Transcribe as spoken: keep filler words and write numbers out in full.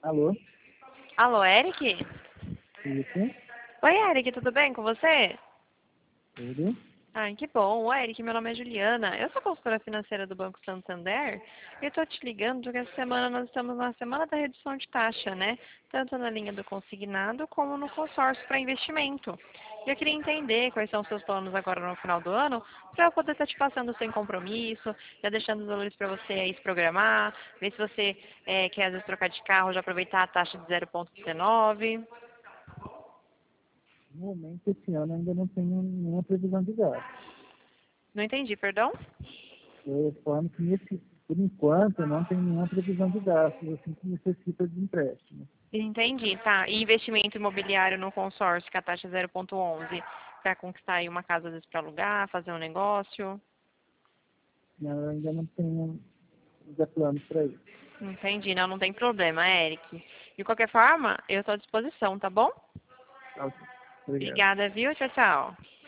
Alô? Alô, Eric? Isso? Oi, Eric, tudo bem com você? Tudo? Ai, que bom. Oi, Eric, meu nome é Juliana. Eu sou consultora financeira do Banco Santander e estou te ligando porque essa semana nós estamos na semana da redução de taxa, né? Tanto na linha do consignado como no consórcio para investimento. E eu queria entender quais são os seus planos agora no final do ano para eu poder estar te passando sem compromisso, já deixando os valores para você aí se programar, ver se você eh, quer às vezes trocar de carro, já aproveitar a taxa de zero vírgula dezenove. No momento, esse ano ainda não tenho nenhuma previsão de gasto. Não entendi, perdão? Eu falando que, nesse, por enquanto, eu não tenho nenhuma previsão de gastos, assim que necessita de empréstimo. Entendi, tá. E investimento imobiliário no consórcio, que a taxa é zero vírgula onze, para conquistar aí uma casa às vezes para alugar, fazer um negócio? Não, eu ainda não tenho ainda planos para isso. Entendi, não, não tem problema, Eric. De qualquer forma, eu estou à disposição, tá bom? Tá, ok. Obrigado. Obrigada, viu? Tchau, tchau.